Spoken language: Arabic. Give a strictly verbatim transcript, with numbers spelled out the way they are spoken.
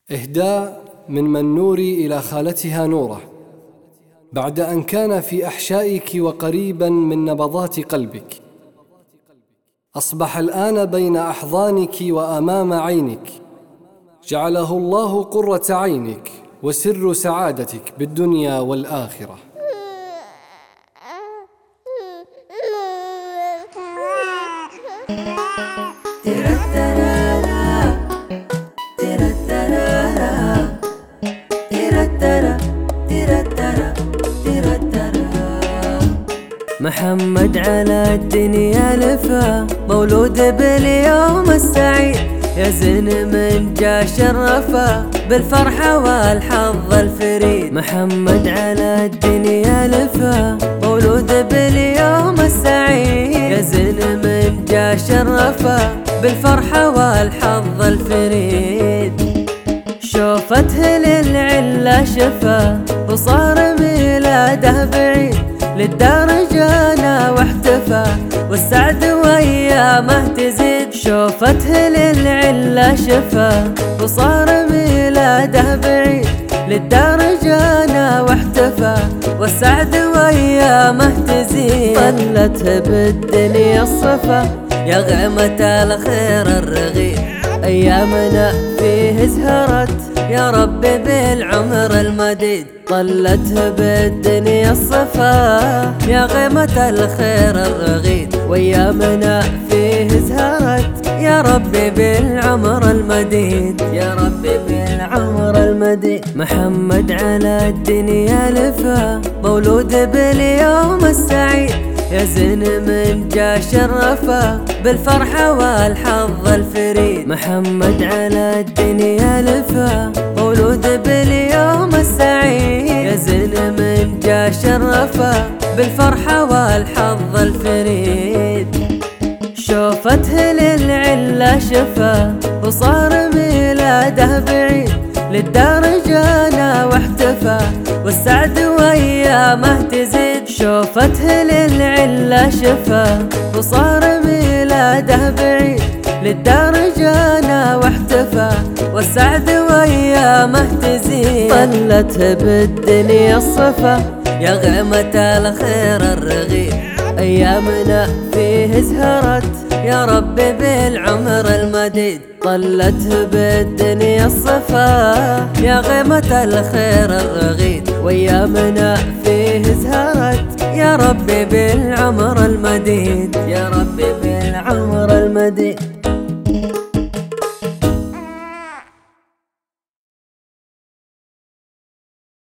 إهداء من منوري إلى خالتها نورة. بعد أن كان في أحشائك وقريبا من نبضات قلبك، أصبح الآن بين أحضانك وأمام عينك. جعله الله قرة عينك وسر سعادتك بالدنيا والآخرة. محمد على الدنيا لفا، مولود باليوم السعيد، يا زين من جا شرفا بالفرحة والحظ الفريد. محمد على الدنيا لفا، مولود باليوم السعيد، يا زين من جا شرفا بالفرحة والحظ الفريد. شوفته للعلة شفا وصار ميلاده بعيد، للدار جانا واحتفى والسعد ويامه تزيد. شوفته للعلة شفا وصار ميلاده بعيد، للدار جانا واحتفى والسعد ويامه تزيد. طلته بالدنيا الصفا يا غيمة الخير الرغيد، أيامنا فيه زهرت يا رب بالعمر المديد. طلته بالدنيا الصفا يا غيمة الخير الرغيد، وأيامنا فيه زهرت يا رب بالعمر المديد، يا رب بالعمر المديد. محمد على الدنيا لفا، مولود باليوم السعيد، يا زين من جا شرفا بالفرحة والحظ الفريد. محمد على الدنيا لفا، مولود باليوم السعيد، يا زين من جا شرفا بالفرحة والحظ الفريد. شوفته للعلة شفا وصار ميلاده بعيد، للدار جانا واحتفى والسعد ويامه تزيد. شوفته للعلة شفا وصار ميلاده بعيد، للدار جانا واحتفى والسعد ويامه تزيد. طلته بالدنيا الصفا يا غيمة الخير الرغيد، أيامنا فيه زهرت يا رب بالعمر المديد. طلته بالدنيا الصفا يا غيمة الخير الرغيد، وأيامنا فيه زهرت يا رب بالعمر المديد، يا رب بالعمر المديد.